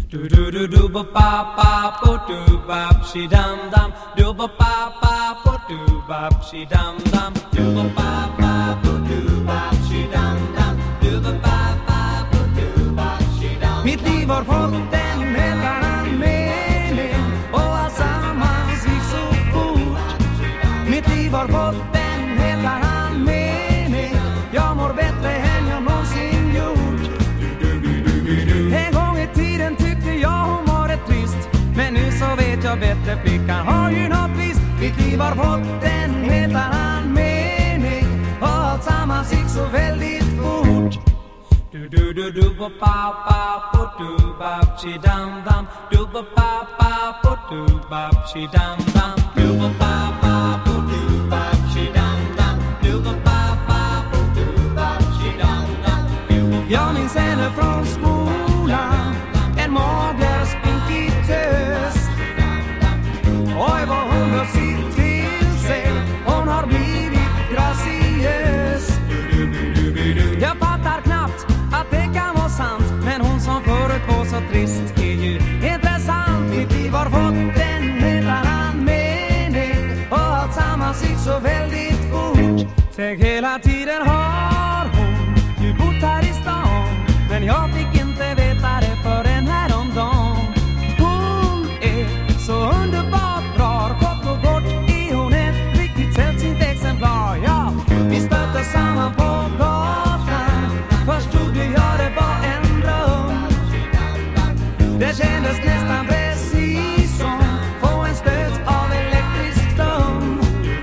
Do do do do ba ba ba bo do bop she dum dum do ba ba ba bo do bop she dum dum do ba ba ba bo do bop she dum dum do ba ba ba bo do bop she dum. Mitt liv har fått en helt annan mening och alltsammans gick så fort. Mitt liv har fått en helt annan mening. Jag mår bättre än jag någonsin gjort. En gång i tiden tyckte jag hon var rätt trist, men nu så vet jag bättre, flickan har ju något visst. Mitt liv har fått en helt annan mening och alltsammans gick så väldigt fort. Du du du du ba ba ba bo du bop she dum dum du ba ba ba bo du bop she dum dum du ba ba ba bo du bop she dum dum du ba ba ba bo du bop she dum dum. Jag minns henne från skolan, en mager spinkig tös. Oj vad hon har sitt till sig, hon har blivit graciös. Jag fattar knappt att det kan vara sant, men hon som förut var så trist är ju intressant. Mitt liv har fått en helt annan mening och alltsammans gick så väldigt fort. Tänk, hela tiden har hon ju bott här i stan, men jag fick inte veta det förrän häromdagen. Hon är så underbart bra, kort och kort är hon ett riktigt sällsynt exemplar. Ja, vi stötte samman på gatan, först trodde jag det var en dröm. Det kändes nästan precis som få en stöt av elektrisk ström.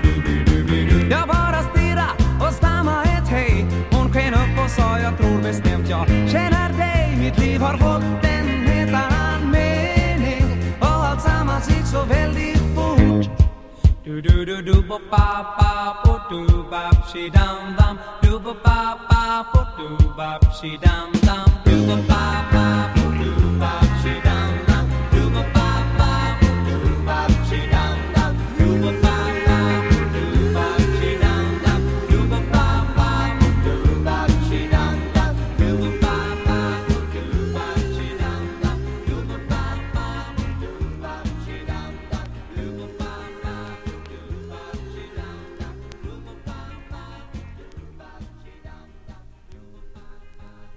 Jag bara stirra och stamma ett hej. Hon sken upp och sa, jag tror bestämt jag känner dig. Mitt liv har fått en helt annan mening och alltsammans gick så väldigt fort. Du du du du ba ba ba bo du bop she dum dum du ba ba ba bo du bop she dum dum du ba ba ba